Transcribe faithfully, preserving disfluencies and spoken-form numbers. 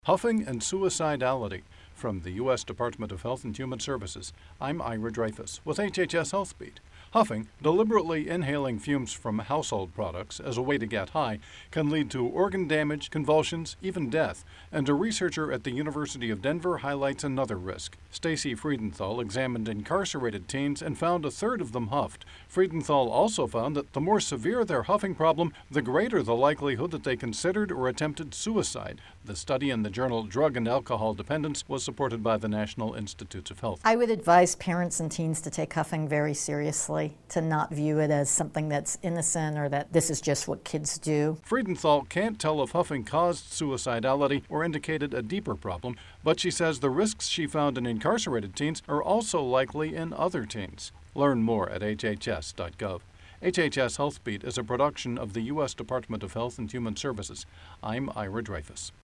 Huffing and Suicidality. From the U S Department of Health and Human Services, I'm Ira Dreyfus with H H S Health Beat. Huffing, deliberately inhaling fumes from household products as a way to get high, can lead to organ damage, convulsions, even death, and a researcher at the University of Denver highlights another risk. Stacy Friedenthal examined incarcerated teens and found a third of them huffed. Friedenthal also found that the more severe their huffing problem, the greater the likelihood that they considered or attempted suicide. The study in the journal Drug and Alcohol Dependence was supported by the National Institutes of Health. I would advise parents and teens to take huffing very seriously, to not view it as something that's innocent or that this is just what kids do. Friedenthal can't tell if huffing caused suicidality or indicated a deeper problem, but she says the risks she found in incarcerated teens are also likely in other teens. Learn more at H H S dot gov. H H S Health Beat is a production of the U S Department of Health and Human Services. I'm Ira Dreyfus.